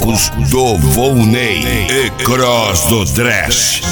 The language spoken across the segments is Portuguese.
blocos do Volney e Cross do Trash.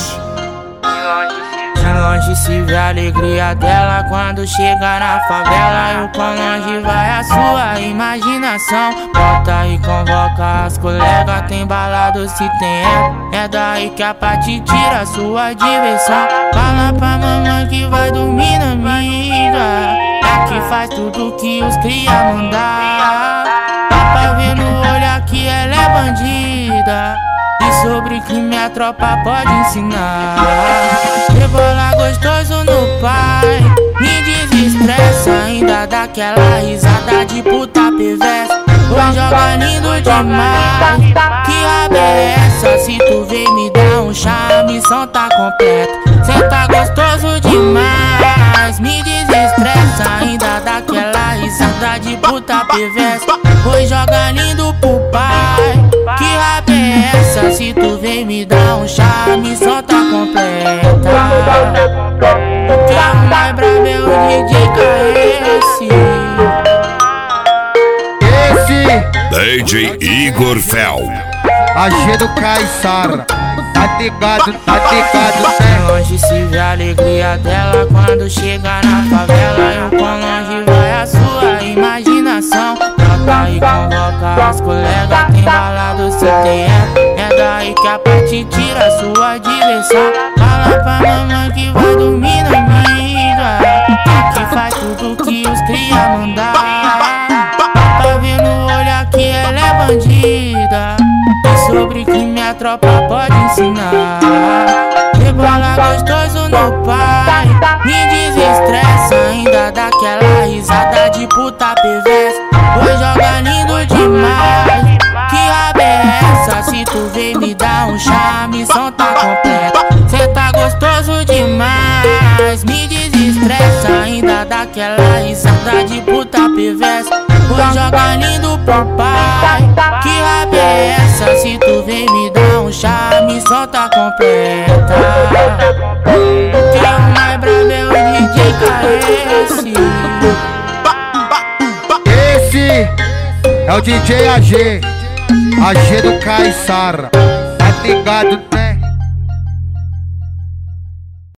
De longe se vê a alegria dela quando chega na favela. E o quão longe vai a sua imaginação. Bota e convoca as colegas, tem balado se tem é daí que a Pati tira a sua diversão. Fala pra mamãe que vai dormir na amiga, é que faz tudo que os cria mandar. Dá pra ver no olhar que ela é bandida, e sobre crime a tropa pode ensinar. Rebola gostoso no pai, me desestressa, ainda dá aquela risada de puta perversa. Hoje joga lindo demais, que raba é essa? Se tu vem me dar um chá, a missão tá completa. Cê tá gostoso demais, me desestressa, ainda dá aquela risada de puta perversa. Hoje joga lindo pro pai, que raba é essa? Se tu vem me dar um chá, a missão tá completa. Que é o mais brabo é o DJ KS. DJ Igor Fel, AG do Caissara, tá ligado, né? De longe se vê a alegria dela quando chega na favela. E o quão longe vai a sua imaginação. Bota e convoca as colegas, tem balado se tem é daí que a Pati tira a sua diversão. Fala pra mamãe que vai dormir na amiga, que faz tudo que os cria mandar. Pra ver no olhar que ela é bandida, e sobre crime a tropa pode ensinar. Rebola gostoso no pai, me desestressa, ainda dá aquela risada de puta perversa. Hoje joga lindo demais, que raba é essa? Se tu vem me dar um chá, a missão tá completa. Cê tá gostoso demais, me desestressa, ainda dá aquela risada de puta perversa. Hoje joga lindo pro pai, que raba é essa? Se tu vem me dar um chá, a missão tá completa. Que é o mais brabo é o DJ KS. Esse é o DJ AG do Caissara, tá ligado, né?